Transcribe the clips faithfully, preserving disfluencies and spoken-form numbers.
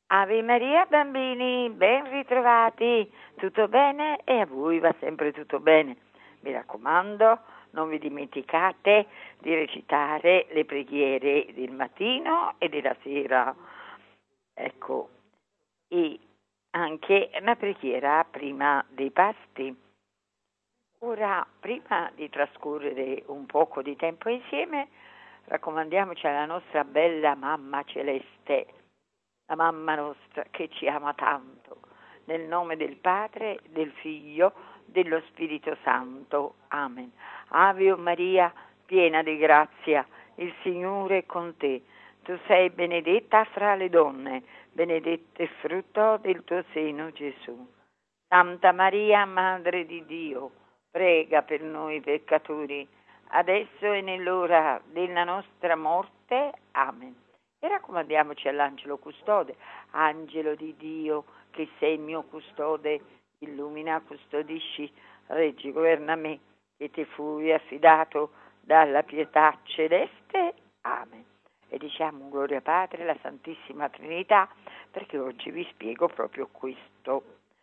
Ave Maria bambini, ben ritrovati, tutto bene? E a voi va sempre tutto bene. Mi raccomando, non vi dimenticate di recitare le preghiere del mattino e della sera. Ecco, e anche la preghiera prima dei pasti. Ora, prima di trascorrere un poco di tempo insieme, raccomandiamoci alla nostra bella mamma celeste, la mamma nostra che ci ama tanto, nel nome del Padre, del Figlio, dello Spirito Santo. Amen. Ave Maria, piena di grazia, il Signore è con te. Tu sei benedetta fra le donne, benedetto il frutto del tuo seno, Gesù. Santa Maria, Madre di Dio, prega per noi peccatori, adesso e nell'ora della nostra morte. Amen. E raccomandiamoci all'angelo custode, angelo di Dio, che sei il mio custode, illumina, custodisci, reggi, governa me, che ti fui affidato dalla pietà celeste. Amen. E diciamo gloria Padre, la Santissima Trinità, perché oggi vi spiego proprio questo.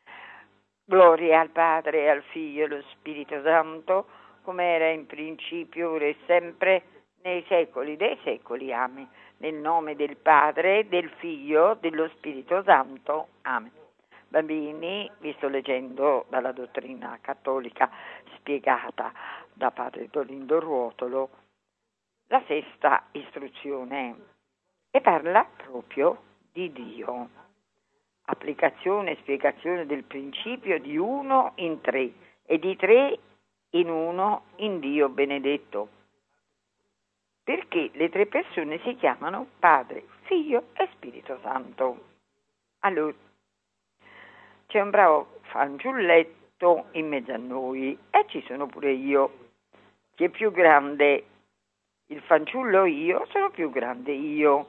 Gloria al Padre, al Figlio e allo Spirito Santo, come era in principio, ora e sempre, nei secoli dei secoli. Amen. Nel nome del Padre, del Figlio, dello Spirito Santo. Amen. Bambini, vi sto leggendo dalla dottrina cattolica spiegata da padre Dolindo Ruotolo, la sesta istruzione, e parla proprio di Dio. Applicazione e spiegazione del principio di uno in tre e di tre in uno in Dio benedetto. Perché le tre persone si chiamano Padre, Figlio e Spirito Santo. Allora, c'è un bravo fanciulletto in mezzo a noi e ci sono pure io. Chi è più grande? Il fanciullo o io? Sono più grande io.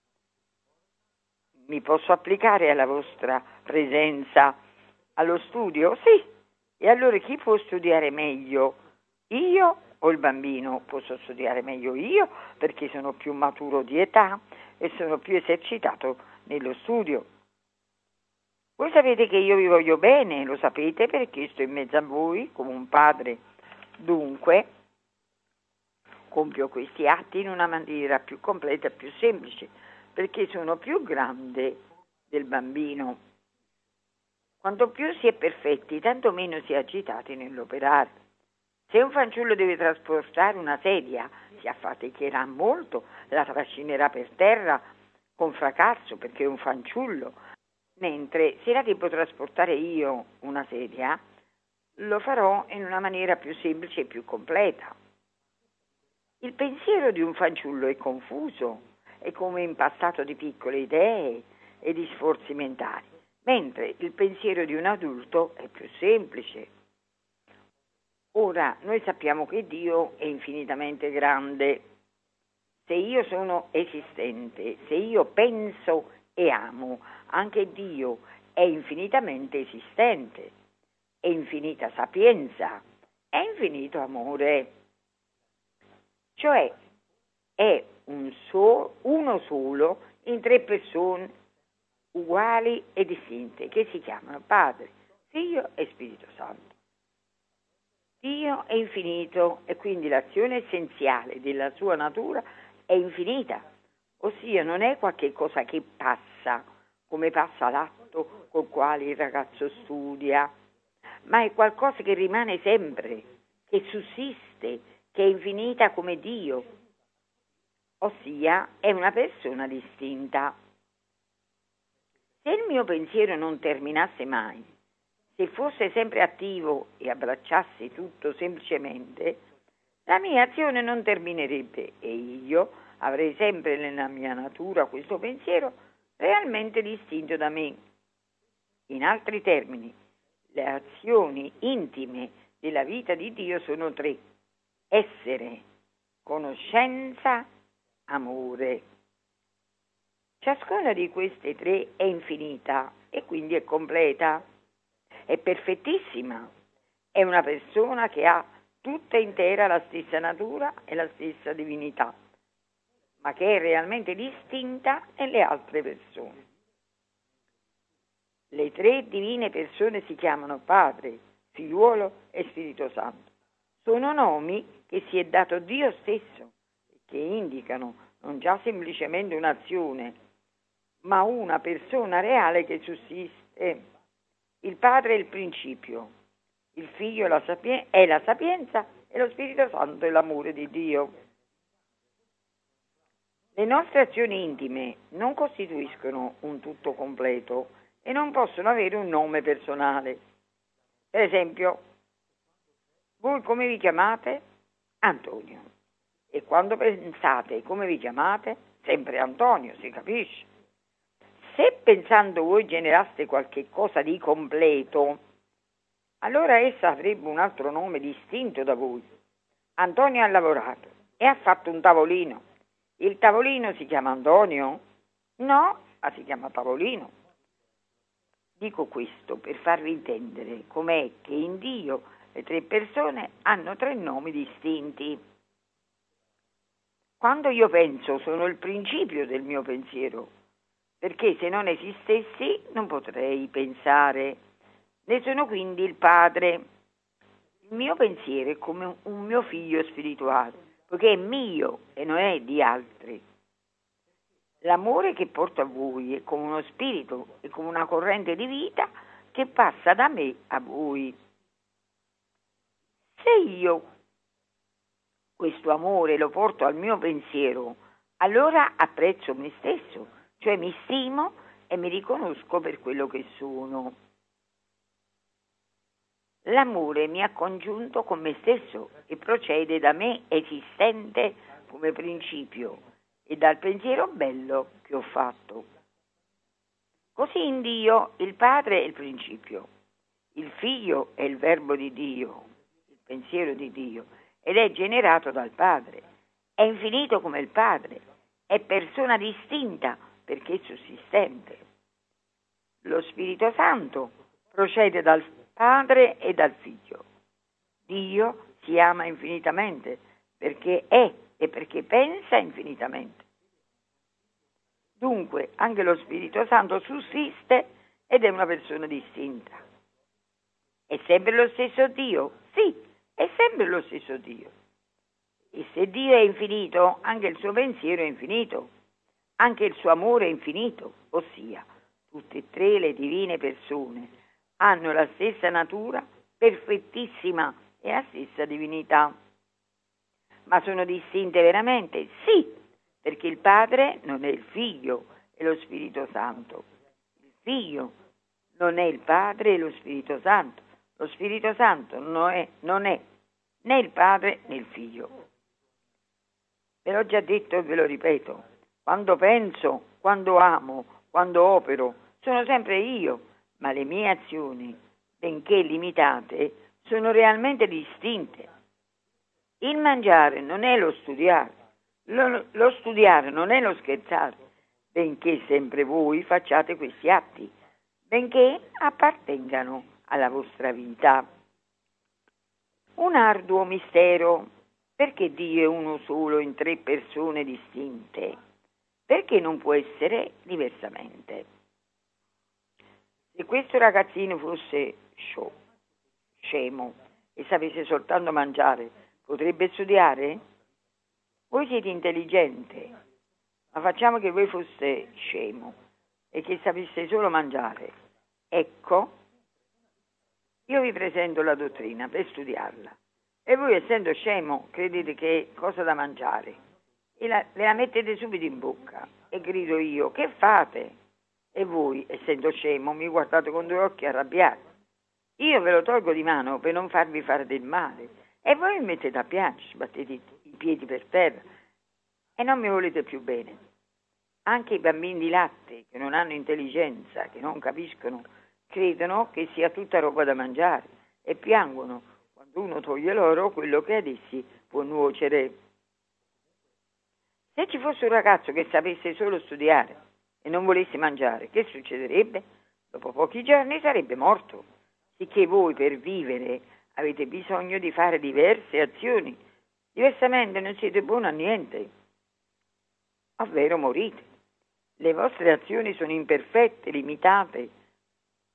Mi posso applicare alla vostra presenza allo studio? Sì. E allora chi può studiare meglio? Io o il bambino? Posso studiare meglio io perché sono più maturo di età e sono più esercitato nello studio. Voi sapete che io vi voglio bene, lo sapete perché sto in mezzo a voi come un padre. Dunque, compio questi atti in una maniera più completa e più semplice, perché sono più grande del bambino. Quanto più si è perfetti, tanto meno si è agitati nell'operare. Se un fanciullo deve trasportare una sedia, si affaticherà molto, la trascinerà per terra con fracasso perché è un fanciullo, mentre se la devo trasportare io una sedia, lo farò in una maniera più semplice e più completa. Il pensiero di un fanciullo è confuso, è come impastato di piccole idee e di sforzi mentali, mentre il pensiero di un adulto è più semplice. Ora, noi sappiamo che Dio è infinitamente grande. Se io sono esistente, se io penso e amo, anche Dio è infinitamente esistente, è infinita sapienza, è infinito amore. Cioè è un so, uno solo in tre persone uguali e distinte che si chiamano Padre, Figlio e Spirito Santo. Dio è infinito e quindi l'azione essenziale della sua natura è infinita, ossia non è qualche cosa che passa, come passa l'atto col quale il ragazzo studia, ma è qualcosa che rimane sempre, che sussiste, che è infinita come Dio, ossia è una persona distinta. Se il mio pensiero non terminasse mai, se fosse sempre attivo e abbracciasse tutto semplicemente, la mia azione non terminerebbe e io avrei sempre nella mia natura questo pensiero realmente distinto da me. In altri termini, le azioni intime della vita di Dio sono tre: essere, conoscenza, amore. Ciascuna di queste tre è infinita e quindi è completa. È perfettissima, è una persona che ha tutta intera la stessa natura e la stessa divinità, ma che è realmente distinta dalle altre persone. Le tre divine persone si chiamano Padre, Figliuolo e Spirito Santo. Sono nomi che si è dato Dio stesso, che indicano non già semplicemente un'azione, ma una persona reale che sussiste. Il Padre è il principio, il Figlio è la, sapien- è la sapienza e lo Spirito Santo è l'amore di Dio. Le nostre azioni intime non costituiscono un tutto completo e non possono avere un nome personale. Per esempio, voi come vi chiamate? Antonio. E quando pensate come vi chiamate? Sempre Antonio, si capisce. Se pensando voi generaste qualche cosa di completo, allora essa avrebbe un altro nome distinto da voi. Antonio ha lavorato e ha fatto un tavolino. Il tavolino si chiama Antonio? No, ma si chiama tavolino. Dico questo per farvi intendere com'è che in Dio le tre persone hanno tre nomi distinti. Quando io penso sono il principio del mio pensiero, perché se non esistessi non potrei pensare. Ne sono quindi il Padre. Il mio pensiero è come un mio figlio spirituale, poiché è mio e non è di altri. L'amore che porto a voi è come uno spirito, è come una corrente di vita che passa da me a voi. Se io questo amore lo porto al mio pensiero, allora apprezzo me stesso, cioè mi stimo e mi riconosco per quello che sono. L'amore mi ha congiunto con me stesso e procede da me esistente come principio e dal pensiero bello che ho fatto. Così in Dio il Padre è il principio, il Figlio è il verbo di Dio, il pensiero di Dio, ed è generato dal Padre, è infinito come il Padre, è persona distinta perché è sussistente. Lo Spirito Santo procede dal Padre e dal Figlio. Dio si ama infinitamente perché è e perché pensa infinitamente. Dunque anche lo Spirito Santo sussiste ed è una persona distinta. È sempre lo stesso Dio? Sì, è sempre lo stesso Dio. E se Dio è infinito, anche il suo pensiero è infinito, anche il suo amore è infinito, ossia tutte e tre le divine persone hanno la stessa natura, perfettissima e la stessa divinità. Ma sono distinte veramente? Sì, perché il Padre non è il Figlio e lo Spirito Santo. Il Figlio non è il Padre e lo Spirito Santo. Lo Spirito Santo non è, non è né il Padre né il Figlio. Ve l'ho già detto e ve lo ripeto. Quando penso, quando amo, quando opero, sono sempre io, ma le mie azioni, benché limitate, sono realmente distinte. Il mangiare non è lo studiare, lo, lo studiare non è lo scherzare, benché sempre voi facciate questi atti, benché appartengano alla vostra vita. Un arduo mistero, perché Dio è uno solo in tre persone distinte? Perché non può essere diversamente? Se questo ragazzino fosse sciò, scemo e sapesse soltanto mangiare, potrebbe studiare? Voi siete intelligente, ma facciamo che voi foste scemo e che sapesse solo mangiare. Ecco, io vi presento la dottrina per studiarla e voi, essendo scemo, credete che è cosa da mangiare e la, ve la mettete subito in bocca e grido io, che fate? E voi, essendo scemo, mi guardate con due occhi arrabbiati. Io ve lo tolgo di mano per non farvi fare del male e voi mi mettete a piangere, sbattete i piedi per terra e non mi volete più bene. Anche i bambini di latte che non hanno intelligenza, che non capiscono, credono che sia tutta roba da mangiare e piangono quando uno toglie loro quello che ad essi può nuocere. Se ci fosse un ragazzo che sapesse solo studiare e non volesse mangiare, che succederebbe? Dopo pochi giorni sarebbe morto, sicché voi per vivere avete bisogno di fare diverse azioni, diversamente non siete buoni a niente, ovvero morite. Le vostre azioni sono imperfette, limitate,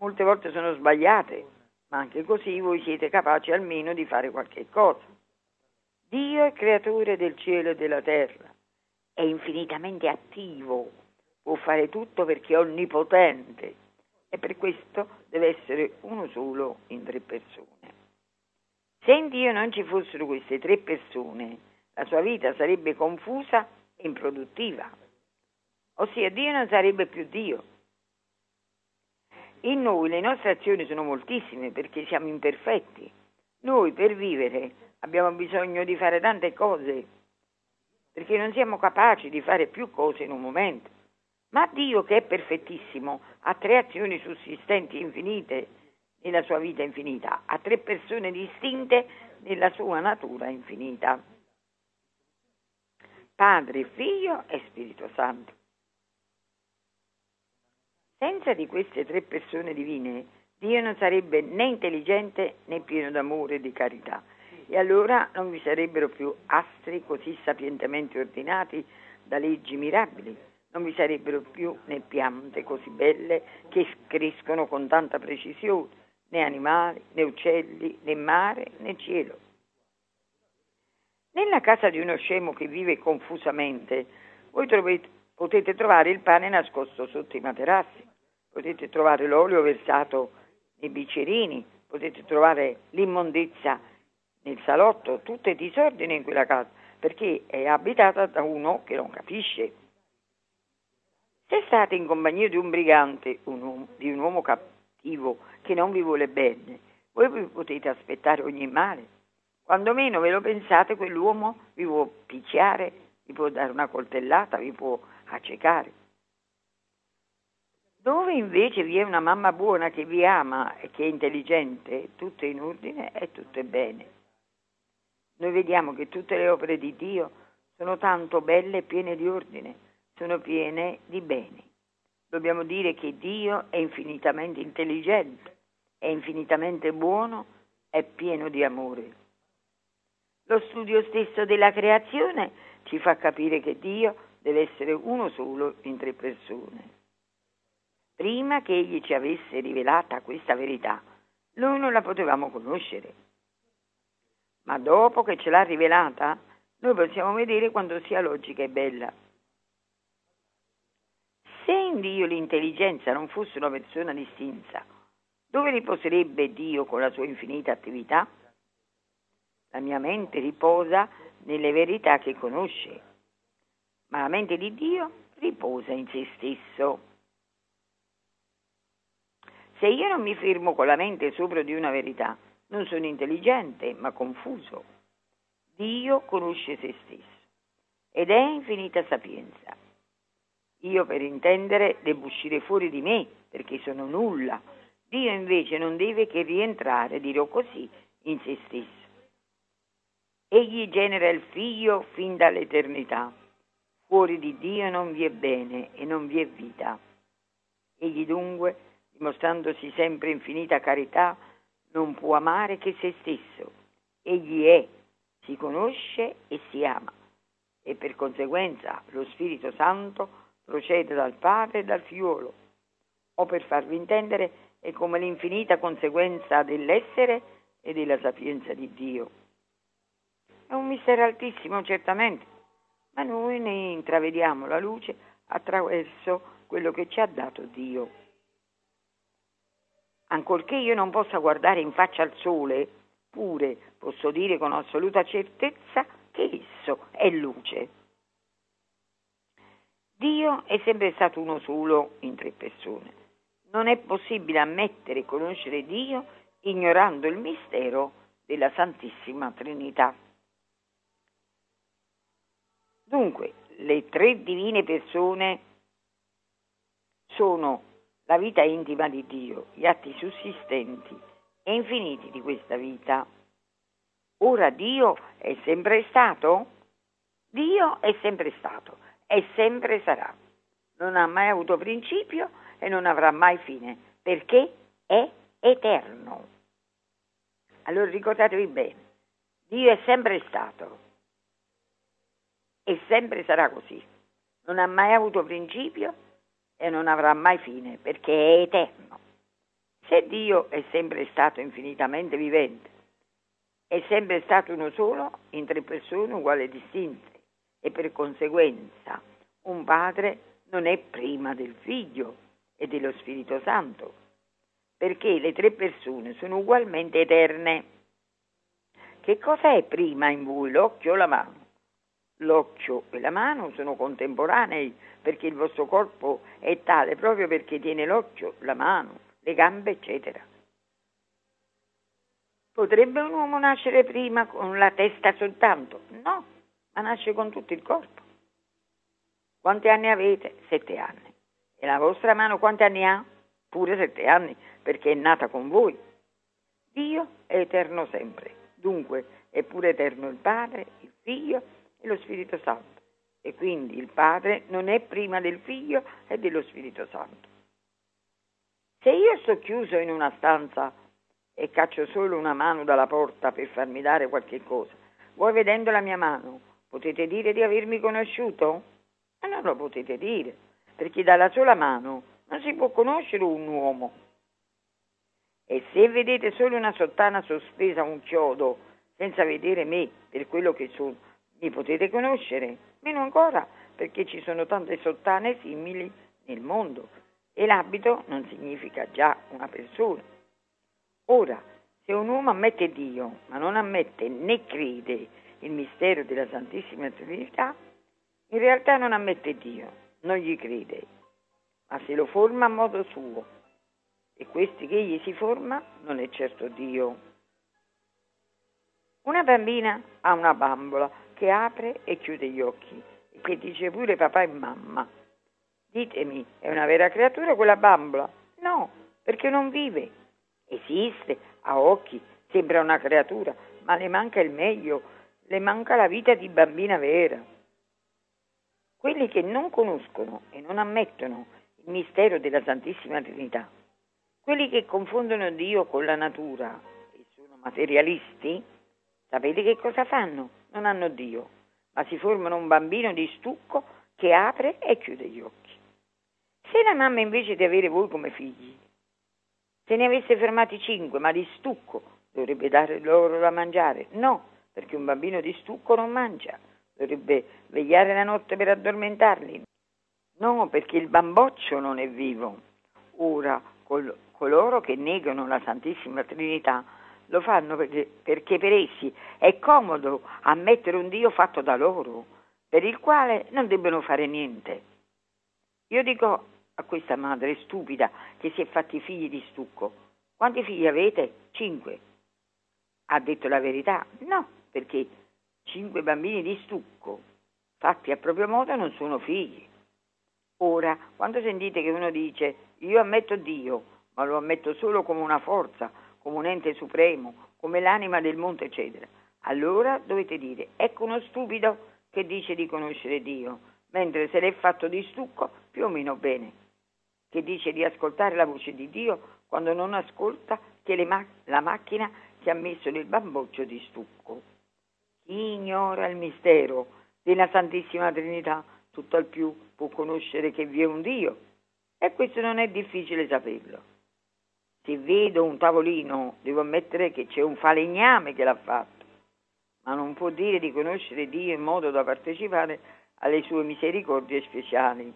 molte volte sono sbagliate, ma anche così voi siete capaci almeno di fare qualche cosa. Dio è creatore del cielo e della terra, è infinitamente attivo, può fare tutto perché è onnipotente e per questo deve essere uno solo in tre persone. Se in Dio non ci fossero queste tre persone, la sua vita sarebbe confusa e improduttiva, ossia Dio non sarebbe più Dio. In noi le nostre azioni sono moltissime perché siamo imperfetti. Noi per vivere abbiamo bisogno di fare tante cose perché non siamo capaci di fare più cose in un momento. Ma Dio, che è perfettissimo, ha tre azioni sussistenti infinite nella sua vita infinita, ha tre persone distinte nella sua natura infinita. Padre, Figlio e Spirito Santo. Senza di queste tre persone divine, Dio non sarebbe né intelligente né pieno d'amore e di carità. E allora non vi sarebbero più astri così sapientemente ordinati da leggi mirabili, non vi sarebbero più né piante così belle che crescono con tanta precisione, né animali, né uccelli, né mare, né cielo. Nella casa di uno scemo che vive confusamente, voi trovete, potete trovare il pane nascosto sotto i materassi, potete trovare l'olio versato nei bicchierini, potete trovare l'immondezza nel salotto, tutto è disordine in quella casa, perché è abitata da uno che non capisce. Se state in compagnia di un brigante, un uomo, di un uomo cattivo che non vi vuole bene, voi vi potete aspettare ogni male. Quando meno ve lo pensate, quell'uomo vi può picchiare, vi può dare una coltellata, vi può accecare. Dove invece vi è una mamma buona che vi ama e che è intelligente, tutto è in ordine e tutto è bene. Noi vediamo che tutte le opere di Dio sono tanto belle e piene di ordine, sono piene di beni. Dobbiamo dire che Dio è infinitamente intelligente, è infinitamente buono, è pieno di amore. Lo studio stesso della creazione ci fa capire che Dio deve essere uno solo in tre persone. Prima che Egli ci avesse rivelata questa verità, noi non la potevamo conoscere. Ma dopo che ce l'ha rivelata, noi possiamo vedere quanto sia logica e bella. Se in Dio l'intelligenza non fosse una persona distinta, dove riposerebbe Dio con la sua infinita attività? La mia mente riposa nelle verità che conosce, ma la mente di Dio riposa in se stesso. Se io non mi fermo con la mente sopra di una verità, non sono intelligente, ma confuso. Dio conosce se stesso ed è infinita sapienza. Io, per intendere, devo uscire fuori di me, perché sono nulla. Dio invece non deve che rientrare, dirò così, in se stesso. Egli genera il Figlio fin dall'eternità. Fuori di Dio non vi è bene e non vi è vita. Egli dunque, dimostrandosi sempre infinita carità, non può amare che se stesso. Egli è, si conosce e si ama. E per conseguenza lo Spirito Santo procede dal Padre e dal Figliolo. O per farvi intendere, è come l'infinita conseguenza dell'essere e della sapienza di Dio. È un mistero altissimo, certamente, ma noi ne intravediamo la luce attraverso quello che ci ha dato Dio. Ancorché io non possa guardare in faccia al sole, pure posso dire con assoluta certezza che esso è luce. Dio è sempre stato uno solo in tre persone. Non è possibile ammettere e conoscere Dio ignorando il mistero della Santissima Trinità. Dunque, le tre divine persone sono la vita intima di Dio, gli atti sussistenti e infiniti di questa vita. Ora Dio è sempre stato? Dio è sempre stato e sempre sarà. Non ha mai avuto principio e non avrà mai fine, perché è eterno. Allora ricordatevi bene, Dio è sempre stato e sempre sarà così. Non ha mai avuto principio e non avrà mai fine, perché è eterno. Se Dio è sempre stato infinitamente vivente, è sempre stato uno solo in tre persone uguali e distinte, e per conseguenza un padre non è prima del figlio e dello Spirito Santo, perché le tre persone sono ugualmente eterne. Che cosa è prima in voi, l'occhio o la mano? L'occhio e la mano sono contemporanei, perché il vostro corpo è tale proprio perché tiene l'occhio, la mano, le gambe, eccetera. Potrebbe un uomo nascere prima con la testa soltanto? No, ma nasce con tutto il corpo. Quanti anni avete? Sette anni. E la vostra mano quanti anni ha? Pure sette anni, perché è nata con voi. Dio è eterno sempre, dunque è pure eterno il Padre, il Figlio e lo Spirito Santo. E quindi il Padre non è prima del Figlio e dello Spirito Santo. Se io sto chiuso in una stanza e caccio solo una mano dalla porta per farmi dare qualche cosa, voi vedendo la mia mano potete dire di avermi conosciuto? Ma non lo potete dire, perché dalla sola mano non si può conoscere un uomo. E se vedete solo una sottana sospesa a un chiodo, senza vedere me per quello che sono, mi potete conoscere? Meno ancora, perché ci sono tante sottane simili nel mondo e l'abito non significa già una persona. Ora, se un uomo ammette Dio, ma non ammette né crede il mistero della Santissima Trinità, in realtà non ammette Dio, non gli crede, ma se lo forma a modo suo. E questi che egli si forma non è certo Dio. Una bambina ha una bambola che apre e chiude gli occhi e che dice pure papà e mamma. Ditemi, è una vera creatura quella bambola? No, perché non vive. Esiste, ha occhi, sembra una creatura, ma le manca il meglio, le manca la vita di bambina vera. Quelli che non conoscono e non ammettono il mistero della Santissima Trinità, quelli che confondono Dio con la natura e sono materialisti, sapete che cosa fanno? Non hanno Dio, ma si formano un bambino di stucco che apre e chiude gli occhi. Se la mamma invece di avere voi come figli, se ne avesse fermati cinque, ma di stucco, dovrebbe dare loro da mangiare? No, perché un bambino di stucco non mangia, dovrebbe vegliare la notte per addormentarli. No, perché il bamboccio non è vivo. Ora, col, coloro che negano la Santissima Trinità lo fanno perché, perché per essi è comodo ammettere un Dio fatto da loro, per il quale non debbono fare niente. Io dico a questa madre stupida che si è fatti figli di stucco: quanti figli avete? Cinque. Ha detto la verità? No, perché cinque bambini di stucco fatti a proprio modo non sono figli. Ora, quando sentite che uno dice io ammetto Dio, ma lo ammetto solo come una forza, come un ente supremo, come l'anima del monte, eccetera, allora dovete dire ecco uno stupido che dice di conoscere Dio, mentre se l'è fatto di stucco più o meno bene, che dice di ascoltare la voce di Dio quando non ascolta che le ma- la macchina che ha messo nel bamboccio di stucco. Chi ignora il mistero della Santissima Trinità, tutto al più può conoscere che vi è un Dio, e questo non è difficile saperlo. Se vedo un tavolino, devo ammettere che c'è un falegname che l'ha fatto, ma non può dire di conoscere Dio in modo da partecipare alle sue misericordie speciali.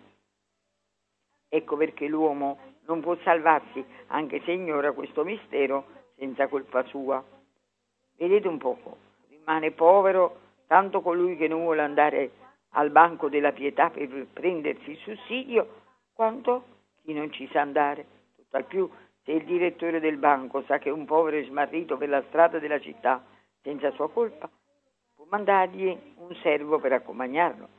Ecco perché l'uomo non può salvarsi, anche se ignora questo mistero, senza colpa sua. Vedete un poco, rimane povero tanto colui che non vuole andare al banco della pietà per prendersi il sussidio, quanto chi non ci sa andare. Tutt'al più, se il direttore del banco sa che un povero è smarrito per la strada della città senza sua colpa, può mandargli un servo per accompagnarlo.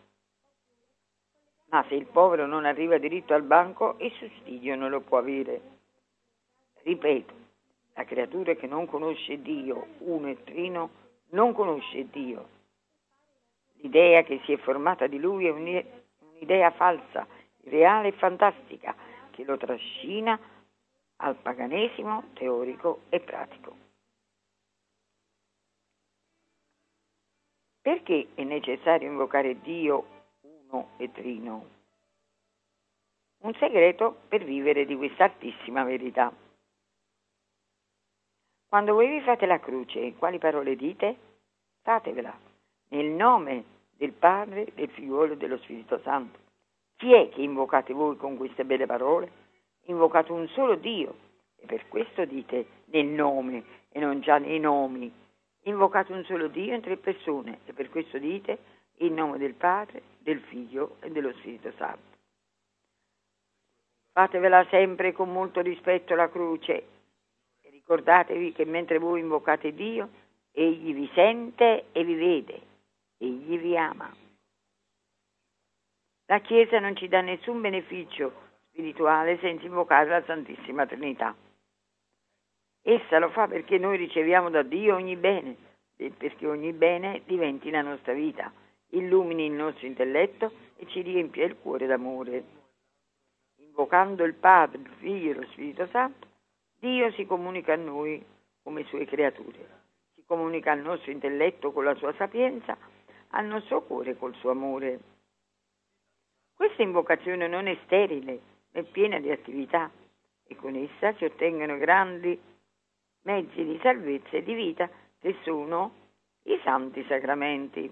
Ma se il povero non arriva diritto al banco, il sussidio non lo può avere. Ripeto, la creatura che non conosce Dio, uno e trino, non conosce Dio. L'idea che si è formata di lui è un'idea falsa, irreale e fantastica, che lo trascina al paganesimo teorico e pratico. Perché è necessario invocare Dio uno e trino? Un segreto per vivere di questa altissima verità. Quando voi vi fate la croce, quali parole dite? Fatevela nel nome del Padre, del Figliolo e dello Spirito Santo. Chi è che invocate voi con queste belle parole? Invocate un solo Dio e per questo dite nel nome e non già nei nomi. Invocate un solo Dio in tre persone e per questo dite in nome del Padre, del Figlio e dello Spirito Santo. Fatevela sempre con molto rispetto la croce e ricordatevi che mentre voi invocate Dio, Egli vi sente e vi vede, Egli vi ama. La Chiesa non ci dà nessun beneficio spirituale senza invocare la Santissima Trinità. Essa lo fa perché noi riceviamo da Dio ogni bene e perché ogni bene diventi la nostra vita, illumini il nostro intelletto e ci riempie il cuore d'amore. Invocando il Padre, il Figlio e lo Spirito Santo, Dio si comunica a noi come Sue creature. Si comunica al nostro intelletto con la Sua sapienza, al nostro cuore col Suo amore. Questa invocazione non è sterile, ma è piena di attività e con essa si ottengono grandi mezzi di salvezza e di vita che sono i santi sacramenti.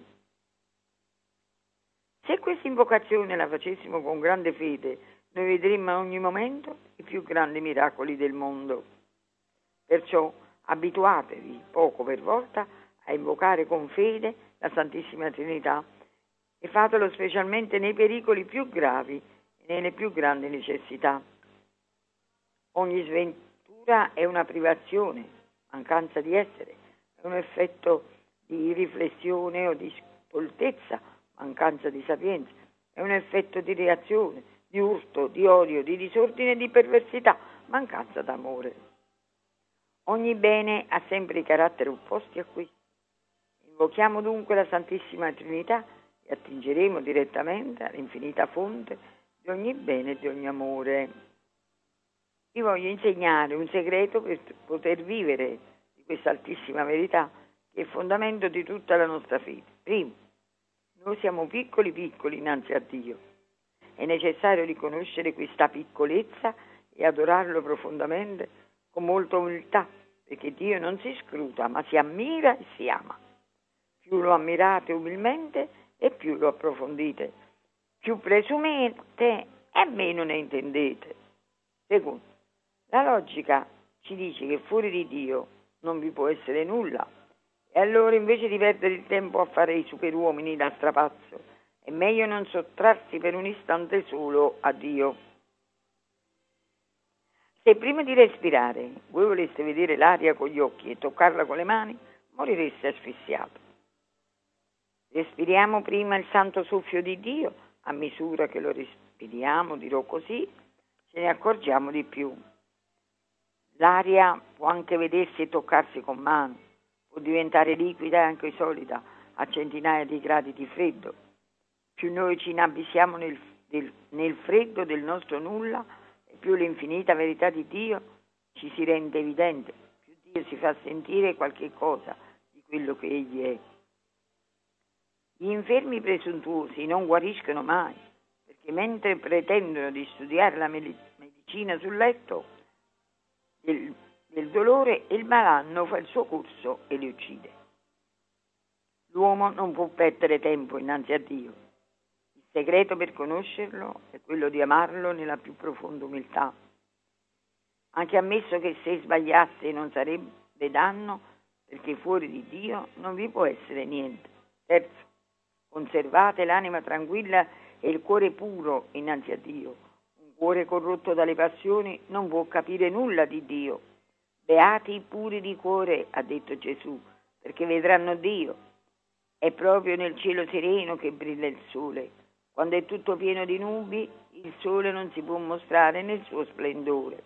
Se questa invocazione la facessimo con grande fede, noi vedremmo a ogni momento i più grandi miracoli del mondo. Perciò abituatevi poco per volta a invocare con fede la Santissima Trinità e fatelo specialmente nei pericoli più gravi e nelle più grandi necessità. Ogni sventura è una privazione, mancanza di essere, è un effetto di riflessione o di stoltezza, mancanza di sapienza, è un effetto di reazione, di urto, di odio, di disordine e di perversità, mancanza d'amore. Ogni bene ha sempre i caratteri opposti a questo. Invochiamo dunque la Santissima Trinità e attingeremo direttamente all'infinita fonte di ogni bene e di ogni amore. Vi voglio insegnare un segreto per poter vivere di questa altissima verità che è il fondamento di tutta la nostra fede. Primo, noi siamo piccoli piccoli innanzi a Dio. È necessario riconoscere questa piccolezza e adorarlo profondamente con molta umiltà, perché Dio non si scruta, ma si ammira e si ama. Più lo ammirate umilmente e più lo approfondite. Più presumete e meno ne intendete. Secondo, la logica ci dice che fuori di Dio non vi può essere nulla. E allora invece di perdere il tempo a fare i superuomini da strapazzo, è meglio non sottrarsi per un istante solo a Dio. Se prima di respirare voi voleste vedere l'aria con gli occhi e toccarla con le mani, morireste asfissiato. Respiriamo prima il santo soffio di Dio, a misura che lo respiriamo, dirò così, ce ne accorgiamo di più. L'aria può anche vedersi e toccarsi con mano, può diventare liquida e anche solida a centinaia di gradi di freddo. Più noi ci inabbissiamo nel, del, nel freddo del nostro nulla e più l'infinita verità di Dio ci si rende evidente, più Dio si fa sentire qualche cosa di quello che Egli è. Gli infermi presuntuosi non guariscono mai, perché mentre pretendono di studiare la medicina sul letto del, del dolore, il malanno fa il suo corso e li uccide. L'uomo non può perdere tempo innanzi a Dio. Il segreto per conoscerlo è quello di amarlo nella più profonda umiltà. Anche ammesso che se sbagliasse non sarebbe danno, perché fuori di Dio non vi può essere niente. Terzo, conservate l'anima tranquilla e il cuore puro innanzi a Dio. Un cuore corrotto dalle passioni non può capire nulla di Dio. Beati i puri di cuore, ha detto Gesù, perché vedranno Dio. È proprio nel cielo sereno che brilla il sole. Quando è tutto pieno di nubi, il sole non si può mostrare nel suo splendore.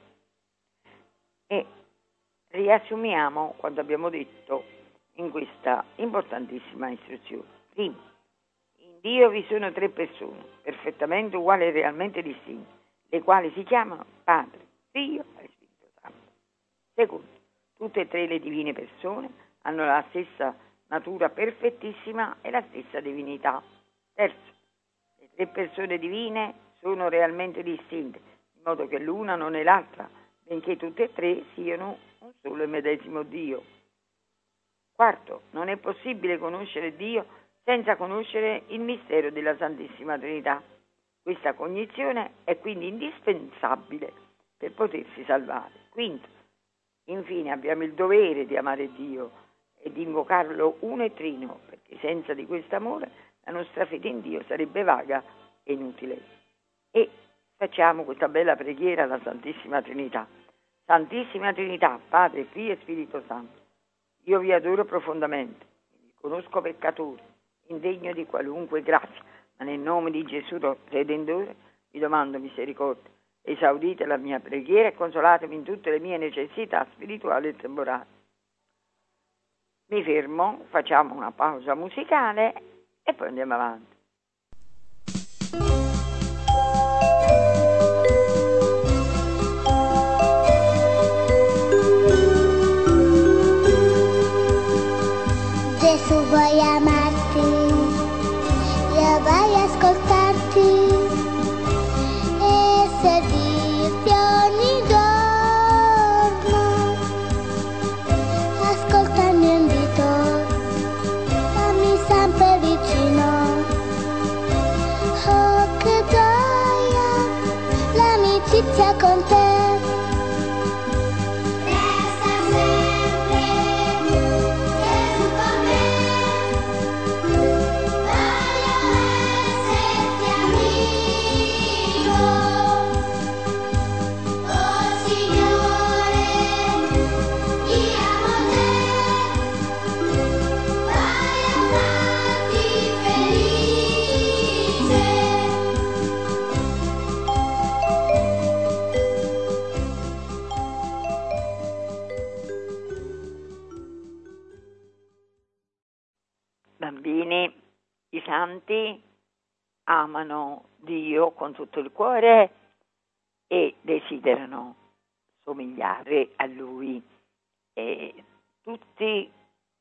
E riassumiamo quanto abbiamo detto in questa importantissima istruzione. Primo, in Dio vi sono tre persone, perfettamente uguali e realmente distinte, le quali si chiamano Padre, Figlio e Spirito Santo. Secondo, tutte e tre le divine persone hanno la stessa natura perfettissima e la stessa divinità. Terzo, le tre persone divine sono realmente distinte, in modo che l'una non è l'altra, benché tutte e tre siano un solo il medesimo Dio. Quarto, non è possibile conoscere Dio senza conoscere il mistero della Santissima Trinità. Questa cognizione è quindi indispensabile per potersi salvare. Quinto, infine abbiamo il dovere di amare Dio e di invocarlo uno e trino, perché senza di questo amore la nostra fede in Dio sarebbe vaga e inutile. E facciamo questa bella preghiera alla Santissima Trinità. Santissima Trinità, Padre, Figlio e Spirito Santo, io vi adoro profondamente, mi riconosco peccatore, indegno di qualunque grazia, ma nel nome di Gesù Redentore vi domando misericordia. Esaudite la mia preghiera e consolatemi in tutte le mie necessità spirituali e temporali. Mi fermo, facciamo una pausa musicale e poi andiamo avanti. Gesù, vuoi amarti, io voglio ascoltarti e servirti ogni giorno. Ascolta il mio invito, stammi sempre vicino. Oh, che gioia, l'amicizia con te. Bambini, i santi amano Dio con tutto il cuore e desiderano somigliare a Lui, e tutti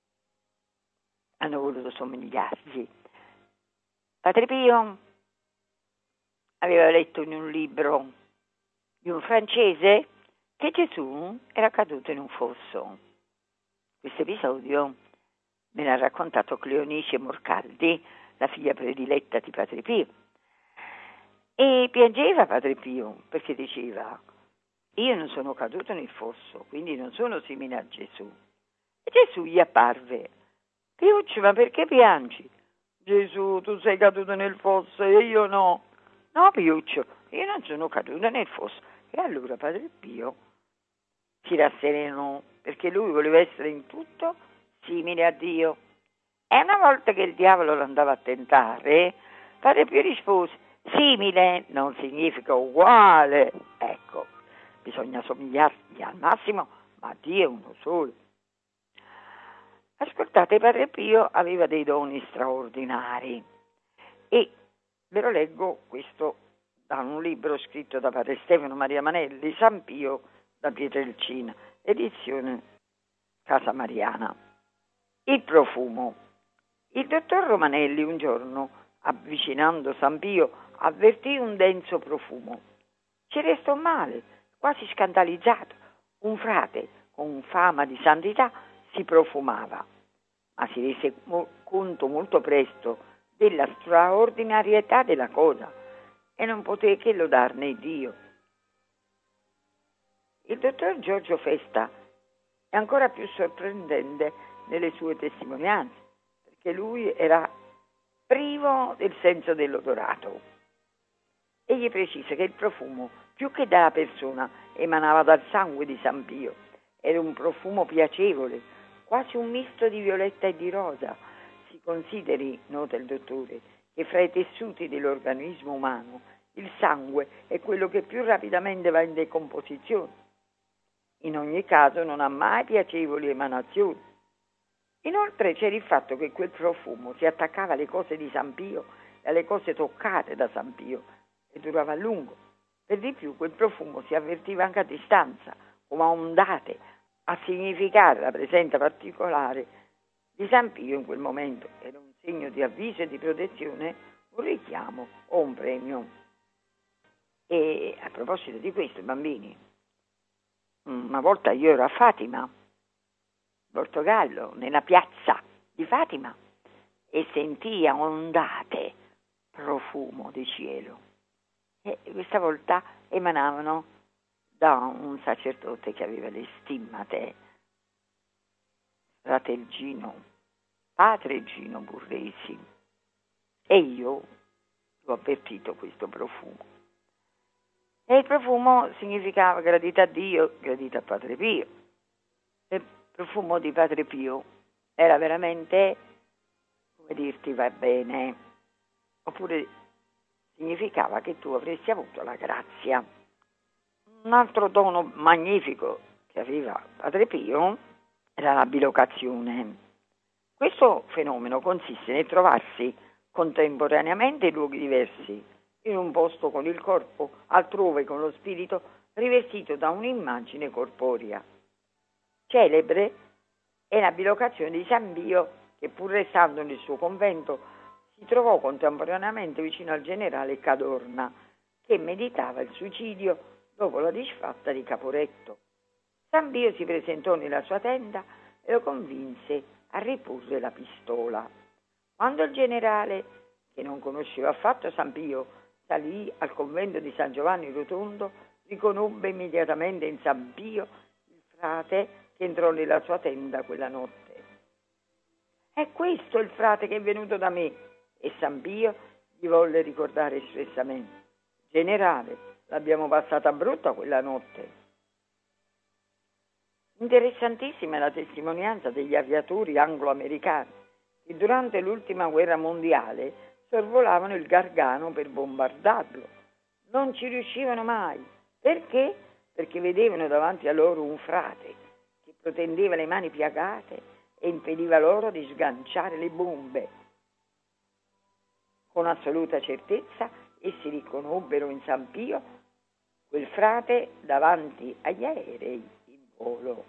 hanno voluto somigliargli. Padre Pio aveva letto in un libro di un francese che Gesù era caduto in un fosso. Questo episodio me l'ha raccontato Cleonice Morcaldi, la figlia prediletta di Padre Pio. E piangeva Padre Pio perché diceva: io non sono caduto nel fosso, quindi non sono simile a Gesù. E Gesù gli apparve: Piuccio, ma perché piangi? Gesù, tu sei caduto nel fosso e io no. No, Piuccio, io non sono caduto nel fosso. E allora Padre Pio si rasserenò, perché lui voleva essere in tutto simile a Dio. E una volta che il diavolo lo andava a tentare, Padre Pio rispose: simile non significa uguale. Ecco, bisogna somigliargli al massimo, ma Dio è uno solo. Ascoltate, Padre Pio aveva dei doni straordinari e ve lo leggo questo da un libro scritto da Padre Stefano Maria Manelli, San Pio da Pietrelcina, edizione Casa Mariana. Il profumo. Il dottor Romanelli un giorno, avvicinando San Pio, avvertì un denso profumo. Ci restò male, quasi scandalizzato. Un frate con fama di santità si profumava, ma si rese mo- conto molto presto della straordinarietà della cosa e non poté che lodarne Dio. Il dottor Giorgio Festa è ancora più sorprendente nelle sue testimonianze, perché lui era privo del senso dell'odorato. Egli precisa che il profumo, più che dalla persona, emanava dal sangue di San Pio. Era un profumo piacevole, quasi un misto di violetta e di rosa. Si consideri, nota il dottore, che fra i tessuti dell'organismo umano il sangue è quello che più rapidamente va in decomposizione. In ogni caso non ha mai piacevoli emanazioni. Inoltre c'era il fatto che quel profumo si attaccava alle cose di San Pio e alle cose toccate da San Pio e durava a lungo. Per di più quel profumo si avvertiva anche a distanza, come a ondate, a significare la presenza particolare di San Pio in quel momento. Era un segno di avviso e di protezione, un richiamo o un premio. E a proposito di questo, bambini, Una volta io ero a Fatima, Portogallo, nella piazza di Fatima, e sentii a ondate profumo di cielo. E questa volta emanavano da un sacerdote che aveva le stimmate, fratel Gino, padre Gino Burresi, e io l'ho avvertito questo profumo. E il profumo significava gradita a Dio, gradita a Padre Pio. Il profumo di Padre Pio era veramente, come dirti, va bene, oppure significava che tu avresti avuto la grazia. Un altro tono magnifico che aveva Padre Pio era la bilocazione. Questo fenomeno consiste nel trovarsi contemporaneamente in luoghi diversi, in un posto con il corpo, altrove con lo spirito, rivestito da un'immagine corporea. Celebre è la bilocazione di San Pio, che pur restando nel suo convento si trovò contemporaneamente vicino al generale Cadorna, che meditava il suicidio dopo la disfatta di Caporetto. San Pio si presentò nella sua tenda e lo convinse a riporre la pistola. Quando il generale, che non conosceva affatto San Pio, salì al convento di San Giovanni Rotondo, riconobbe immediatamente in San Pio il frate che entrò nella sua tenda quella notte. È questo il frate che è venuto da me, e San Pio gli volle ricordare espressamente: generale, l'abbiamo passata brutta quella notte. Interessantissima è la testimonianza degli aviatori anglo-americani che durante l'ultima guerra mondiale sorvolavano il Gargano per bombardarlo. Non ci riuscivano mai. Perché? Perché vedevano davanti a loro un frate che protendeva le mani piagate e impediva loro di sganciare le bombe. Con assoluta certezza essi riconobbero in San Pio quel frate davanti agli aerei in volo.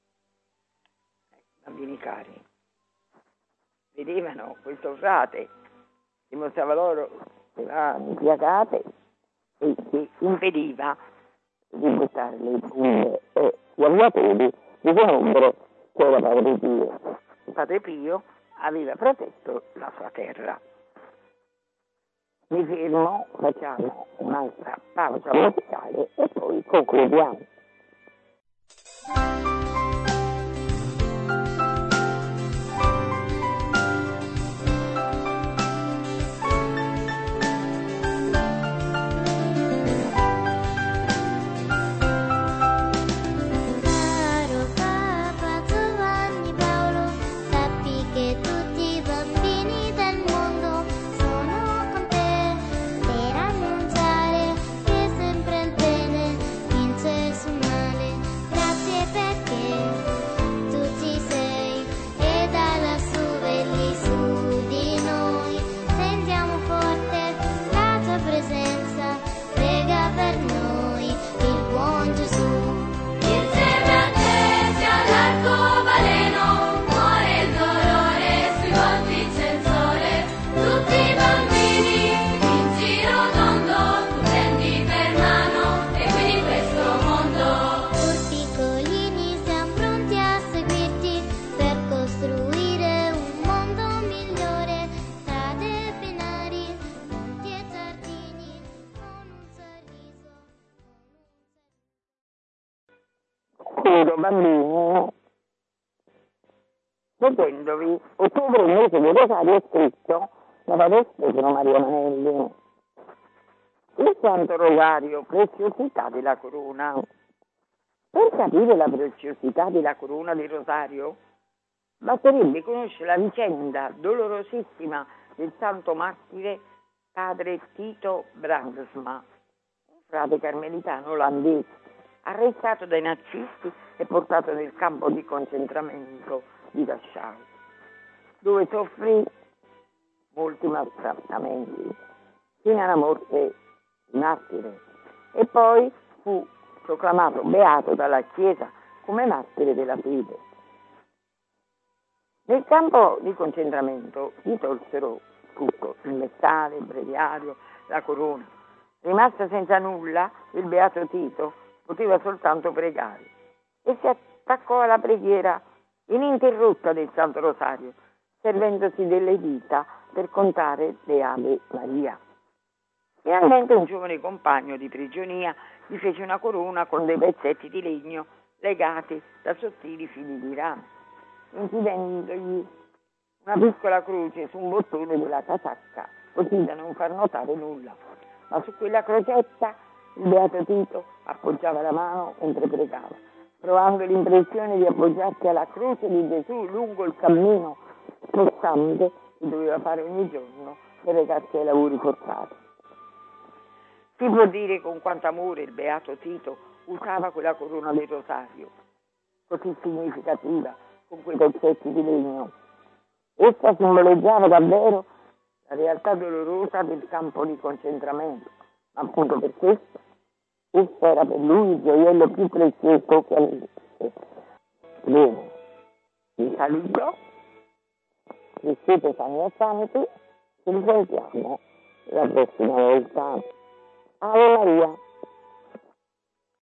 Bambini cari, vedevano questo frate che mostrava loro le mani piegate e che impediva di buttare le bombe, e gli aviatori riconobbero che era Padre Pio. Padre Pio aveva protetto la sua terra. Mi fermo, facciamo un'altra pausa musicale e poi concludiamo. Bambini, leggendovi Ottobre, il mese del rosario, è scritto da padre Stefano Maria Manelli. Il Santo Rosario, preziosità della corona. Per capire la preziosità della corona del rosario basterebbe conoscere la vicenda dolorosissima del santo martire padre Tito Brandsma, un frate carmelitano olandese arrestato dai nazisti e portato nel campo di concentramento di Dachau, dove soffrì molti maltrattamenti fino alla morte di martire, e poi fu proclamato beato dalla Chiesa come martire della fede. Nel campo di concentramento gli tolsero tutto, il mestale, il breviario, la corona. Rimasto senza nulla, il beato Tito poteva soltanto pregare: e si attaccò alla preghiera ininterrotta del Santo Rosario, servendosi delle dita per contare le Ave Maria. Finalmente un giovane compagno di prigionia gli fece una corona con dei pezzetti di legno legati da sottili fili di rame, incidendogli una piccola croce su un bottone della casacca, così da non far notare nulla. Ma su quella crocetta il Beato Tito appoggiava la mano mentre pregava, provando l'impressione di appoggiarsi alla croce di Gesù lungo il cammino spostante che doveva fare ogni giorno per recarsi ai lavori forzati. Si può dire con quanto amore il Beato Tito usava quella corona del rosario, così significativa, con quei pezzetti di legno. Essa simboleggiava davvero la realtà dolorosa del campo di concentramento, ma appunto per questo essa era per lui il gioiello più prezioso che avesse. Bene, vi saluto, crescete sani e santi, ci risentiamo la prossima volta. Ave Maria.